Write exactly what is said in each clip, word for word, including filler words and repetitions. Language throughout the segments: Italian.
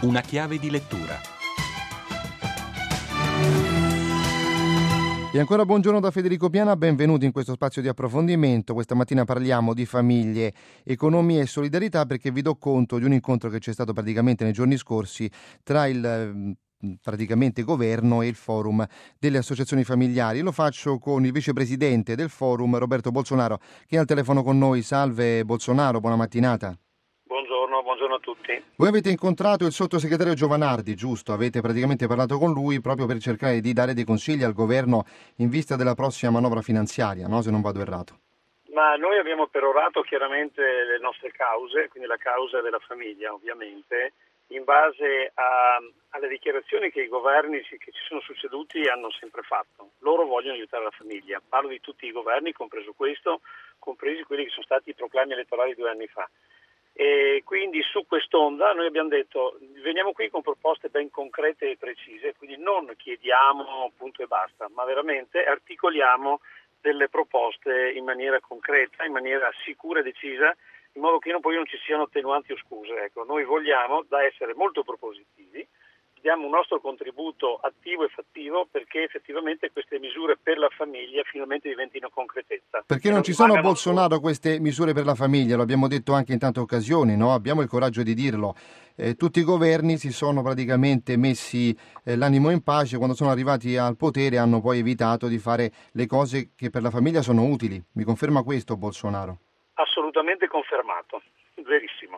Una chiave di lettura. E ancora buongiorno da Federico Piana, benvenuti in questo spazio di approfondimento. Questa mattina parliamo di famiglie, economia e solidarietà perché vi do conto di un incontro che c'è stato praticamente nei giorni scorsi tra il praticamente governo e il forum delle associazioni familiari. Lo faccio con il vicepresidente del forum, Roberto Bolsonaro, che è al telefono con noi. Salve Bolsonaro, buona mattinata. Buongiorno, buongiorno a tutti. Voi avete incontrato il sottosegretario Giovanardi, giusto? Avete praticamente parlato con lui proprio per cercare di dare dei consigli al governo in vista della prossima manovra finanziaria, no? Se non vado errato. Ma noi abbiamo perorato chiaramente le nostre cause, quindi la causa della famiglia ovviamente, in base a, alle dichiarazioni che i governi che ci sono succeduti hanno sempre fatto. Loro vogliono aiutare la famiglia. Parlo di tutti i governi, compreso questo, compresi quelli che sono stati i proclami elettorali due anni fa. E quindi su quest'onda noi abbiamo detto veniamo qui con proposte ben concrete e precise, quindi non chiediamo punto e basta, ma veramente articoliamo delle proposte in maniera concreta, in maniera sicura e decisa, in modo che non, poi non ci siano attenuanti o scuse. Ecco, noi vogliamo da essere molto propositivi, diamo un nostro contributo attivo e fattivo perché effettivamente queste misure per la famiglia finalmente diventino concretezza. Perché non, non ci sono, Bolsonaro, queste misure per la famiglia, lo abbiamo detto anche in tante occasioni, no? Abbiamo il coraggio di dirlo. Eh, tutti i governi si sono praticamente messi eh, l'animo in pace, quando sono arrivati al potere hanno poi evitato di fare le cose che per la famiglia sono utili. Mi conferma questo Bolsonaro? Assolutamente confermato, verissimo.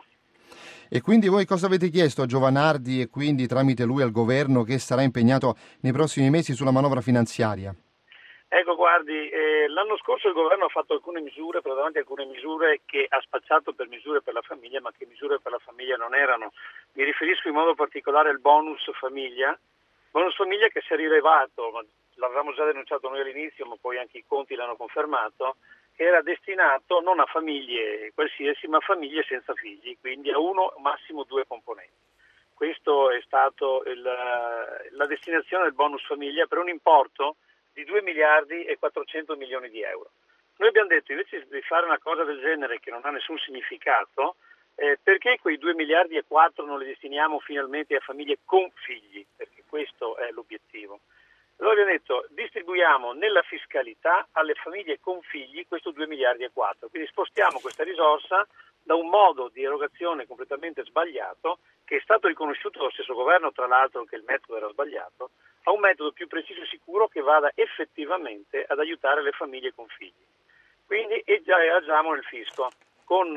E quindi voi cosa avete chiesto a Giovanardi e quindi tramite lui al governo che sarà impegnato nei prossimi mesi sulla manovra finanziaria? Ecco, guardi, eh, l'anno scorso il governo ha fatto alcune misure, praticamente alcune misure che ha spacciato per misure per la famiglia, ma che misure per la famiglia non erano. Mi riferisco in modo particolare al bonus famiglia, bonus famiglia che si è rilevato, ma l'avevamo già denunciato noi all'inizio, ma poi anche i conti l'hanno confermato, che era destinato non a famiglie qualsiasi, ma a famiglie senza figli, quindi a uno, massimo due componenti. Questo è stato il, la destinazione del bonus famiglia per un importo di due miliardi e quattrocento milioni di euro. Noi abbiamo detto, invece di fare una cosa del genere che non ha nessun significato, eh, perché quei due miliardi e quattro non li destiniamo finalmente a famiglie con figli? Perché questo è l'obiettivo. Allora abbiamo detto, distribuiamo nella fiscalità alle famiglie con figli questo due miliardi e quattro, quindi spostiamo questa risorsa da un modo di erogazione completamente sbagliato, che è stato riconosciuto dallo stesso governo, tra l'altro che il metodo era sbagliato, a un metodo più preciso e sicuro che vada effettivamente ad aiutare le famiglie con figli. Quindi e già agiamo nel fisco, con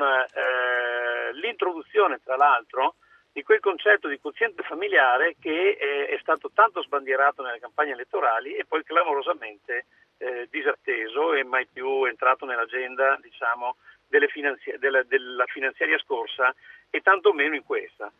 eh, l'introduzione tra l'altro di quel concetto di quoziente familiare che eh, è stato tanto sbandierato nelle campagne elettorali e poi clamorosamente eh, disatteso e mai più entrato nell'agenda, diciamo, delle finanzi- della, della finanziaria scorsa e tantomeno in questa.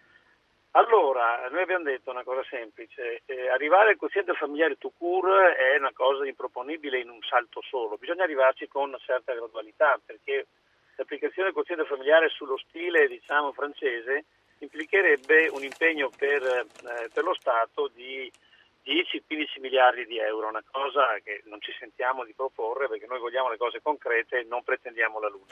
Allora, noi abbiamo detto una cosa semplice, eh, arrivare al quoziente familiare tout court è una cosa improponibile in un salto solo, bisogna arrivarci con una certa gradualità, perché l'applicazione del quoziente familiare sullo stile, diciamo, francese implicherebbe un impegno per, eh, per lo Stato di dieci quindici miliardi di euro, una cosa che non ci sentiamo di proporre perché noi vogliamo le cose concrete e non pretendiamo la luna.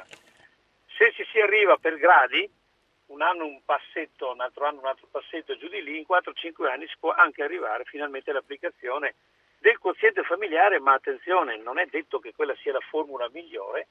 Se ci si arriva per gradi, un anno un passetto, un altro anno un altro passetto e giù di lì, in quattro cinque anni si può anche arrivare finalmente all'applicazione del quoziente familiare, ma attenzione, non è detto che quella sia la formula migliore,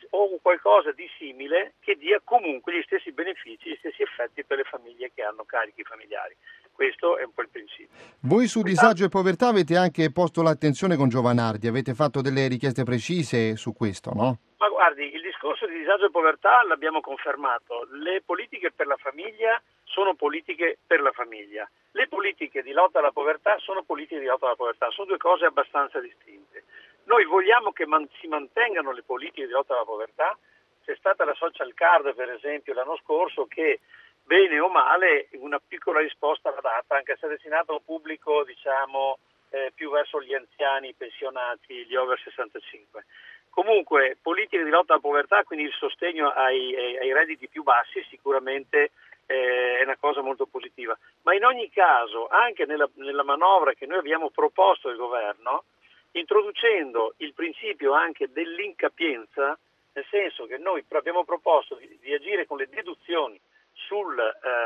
o qualcosa di simile che dia comunque gli stessi benefici, gli stessi effetti per le famiglie che hanno carichi familiari. Questo è un po' il principio. Voi su disagio e povertà avete anche posto l'attenzione con Giovanardi, avete fatto delle richieste precise su questo, no? Ma guardi, il discorso di disagio e povertà l'abbiamo confermato. Le politiche per la famiglia sono politiche per la famiglia. Le politiche di lotta alla povertà sono politiche di lotta alla povertà. Sono due cose abbastanza distinte. Noi vogliamo che man- si mantengano le politiche di lotta alla povertà. C'è stata la social card, per esempio, l'anno scorso che, bene o male, una piccola risposta l'ha data, anche se è destinato a un pubblico, diciamo, eh, più verso gli anziani, i pensionati, gli over sessantacinque. Comunque, politiche di lotta alla povertà, quindi il sostegno ai, ai, ai redditi più bassi, sicuramente eh, è una cosa molto positiva. Ma in ogni caso, anche nella, nella manovra che noi abbiamo proposto al governo, introducendo il principio anche dell'incapienza, nel senso che noi abbiamo proposto di, di agire con le deduzioni sul,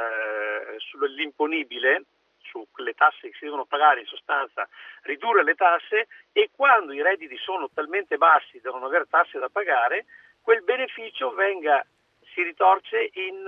eh, sull'imponibile, sulle tasse che si devono pagare, in sostanza ridurre le tasse, e quando i redditi sono talmente bassi da non avere tasse da pagare, quel beneficio venga, si ritorce in,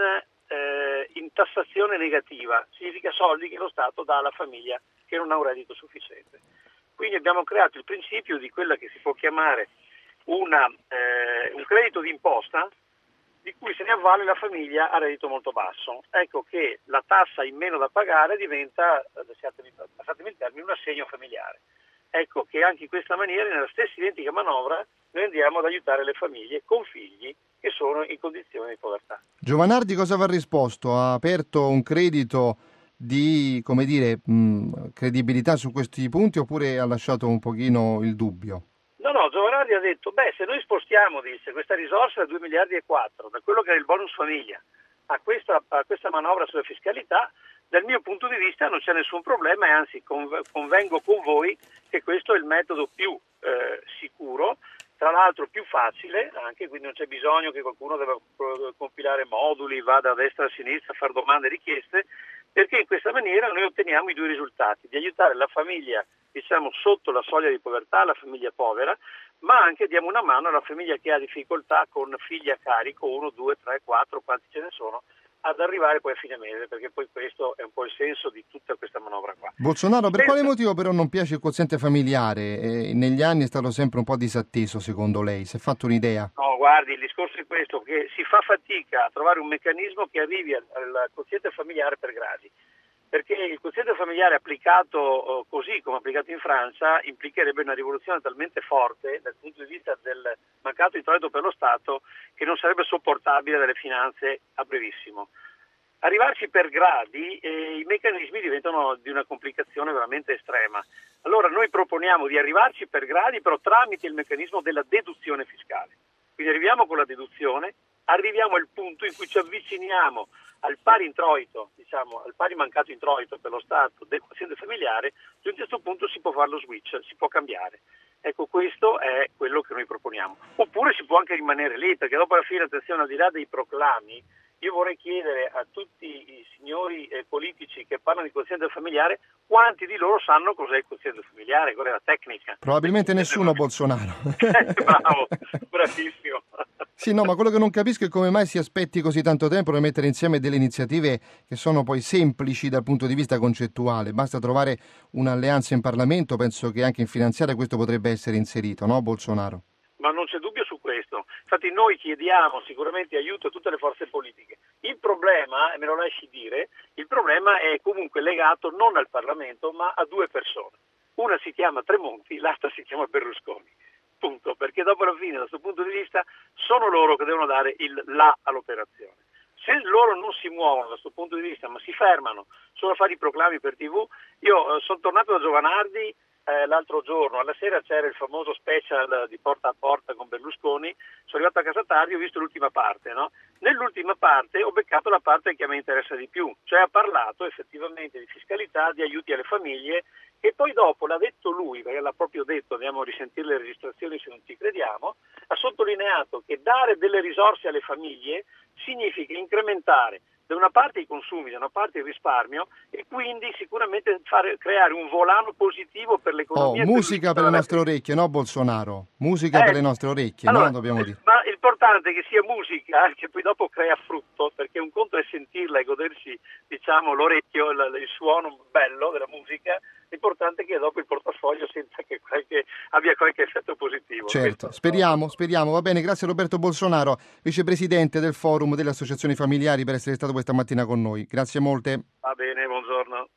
eh, in tassazione negativa, significa soldi che lo Stato dà alla famiglia che non ha un reddito sufficiente. Quindi abbiamo creato il principio di quella che si può chiamare una, eh, un credito d'imposta di cui se ne avvale la famiglia a reddito molto basso. Ecco che la tassa in meno da pagare diventa, passatemi il termine, un assegno familiare. Ecco che anche in questa maniera, nella stessa identica manovra, noi andiamo ad aiutare le famiglie con figli che sono in condizioni di povertà. Giovanardi cosa va risposto? Ha aperto un credito di, come dire, mh, credibilità su questi punti, oppure ha lasciato un pochino il dubbio? No, no, Giovanardi ha detto, beh, se noi spostiamo, disse, questa risorsa da due miliardi e quattro, da quello che era il bonus famiglia, a questa, a questa manovra sulla fiscalità, dal mio punto di vista non c'è nessun problema, e anzi convengo con voi che questo è il metodo più eh, sicuro, tra l'altro più facile anche, quindi non c'è bisogno che qualcuno debba compilare moduli, vada a destra e a sinistra a fare domande e richieste, perché in questa maniera noi otteniamo i due risultati, di aiutare la famiglia, diciamo, sotto la soglia di povertà, la famiglia povera, ma anche diamo una mano alla famiglia che ha difficoltà con figli a carico, uno, due, tre, quattro, quanti ce ne sono, ad arrivare poi a fine mese, perché poi questo è un po' il senso di tutta questa manovra qua. Bolsonaro, per Senza... quale motivo però non piace il quoziente familiare? Eh, negli anni è stato sempre un po' disatteso, secondo lei? Si è fatto un'idea? No, guardi, il discorso è questo, che si fa fatica a trovare un meccanismo che arrivi al, al quoziente familiare per gradi, perché il quoziente familiare applicato oh, così come applicato in Francia implicherebbe una rivoluzione talmente forte dal punto di vista del mancato introito per lo Stato che non sarebbe sopportabile dalle finanze a brevissimo. Arrivarci per gradi, eh, i meccanismi diventano di una complicazione veramente estrema. Allora noi proponiamo di arrivarci per gradi, però tramite il meccanismo della deduzione fiscale. Quindi arriviamo con la deduzione, arriviamo al punto in cui ci avviciniamo al pari introito, diciamo, al pari mancato introito per lo Stato del quoziente familiare, a un certo punto si può fare lo switch, si può cambiare. Ecco, questo è quello che noi proponiamo. Oppure si può anche rimanere lì, perché dopo alla fine, attenzione, al di là dei proclami, io vorrei chiedere a tutti i signori eh, politici che parlano di quoziente familiare quanti di loro sanno cos'è il quoziente familiare, qual è la tecnica. Probabilmente nessuno, Bolsonaro. Bravo, bravissimo. Sì, no, ma quello che non capisco è come mai si aspetti così tanto tempo per mettere insieme delle iniziative che sono poi semplici dal punto di vista concettuale. Basta trovare un'alleanza in Parlamento, penso che anche in finanziaria questo potrebbe essere inserito, no, Bolsonaro? Ma non c'è dubbio su questo. Infatti noi chiediamo sicuramente aiuto a tutte le forze politiche. Il problema, e me lo lasci dire, il problema è comunque legato non al Parlamento ma a due persone. Una si chiama Tremonti, l'altra si chiama Berlusconi. Punto. Perché dopo alla fine, da questo punto di vista, sono loro che devono dare il là all'operazione. Se loro non si muovono da questo punto di vista, ma si fermano solo a fare i proclami per tivù, io eh, sono tornato da Giovanardi Eh, l'altro giorno, alla sera c'era il famoso special di Porta a Porta con Berlusconi, sono arrivato a casa tardi e ho visto l'ultima parte, no? Nell'ultima parte ho beccato la parte che a me interessa di più, cioè ha parlato effettivamente di fiscalità, di aiuti alle famiglie, e poi dopo l'ha detto lui, perché l'ha proprio detto, andiamo a risentire le registrazioni se non ci crediamo, ha sottolineato che dare delle risorse alle famiglie significa incrementare da una parte i consumi, da una parte il risparmio, e quindi sicuramente fare, creare un volano positivo per l'economia. Oh, musica per le nostre orecchie, no Bolsonaro? Musica eh, per le nostre orecchie, allora, no? Dobbiamo dire. Ma l'importante è che sia musica che poi dopo crea frutto, perché un conto è sentirla e godersi, diciamo, l'orecchio, il, il suono bello della musica, l'importante è che dopo il portafoglio senta che qualche, abbia qualche effetto positivo. Certo, Questo, speriamo, speriamo. Va bene, grazie Roberto Bolsonaro, vicepresidente del Forum delle Associazioni Familiari, per essere stato questa mattina con noi. Grazie molte. Va bene, buongiorno.